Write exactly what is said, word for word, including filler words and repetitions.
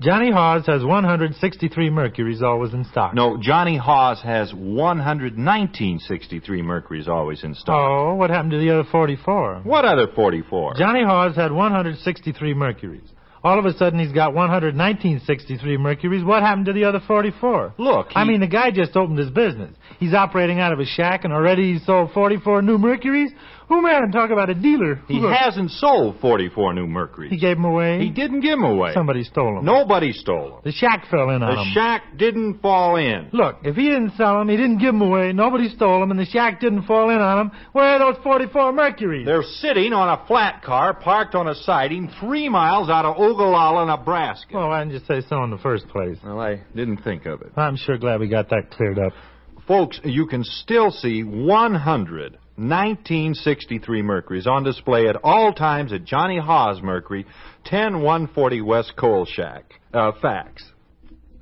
Johnny Hawes has one hundred sixty-three Mercuries always in stock. No, Johnny Hawes has one hundred nineteen sixty-three Mercuries always in stock. Oh, what happened to the other forty-four? What other forty-four? Johnny Hawes had one hundred sixty-three Mercuries. All of a sudden, he's got one hundred nineteen sixty-three Mercuries. What happened to the other forty-four? Look, he... I mean, the guy just opened his business. He's operating out of a shack, and already he's sold forty-four new Mercuries? Who, man, talk about a dealer. He Look. hasn't sold forty-four new Mercuries. He gave them away? He didn't give them away. Somebody stole them. Nobody stole them. The shack fell in on The them. shack didn't fall in. Look, if he didn't sell them, he didn't give them away, nobody stole them, and the shack didn't fall in on them, where are those forty-four Mercuries? They're sitting on a flat car parked on a siding three miles out of Ogallala, Nebraska. Well, why didn't you say so in the first place? Well, I didn't think of it. I'm sure glad we got that cleared up. Folks, you can still see one hundred nineteen sixty-three Mercuries on display at all times at Johnny Hawes Mercury, ten one forty West Coal Shack. Uh, fax.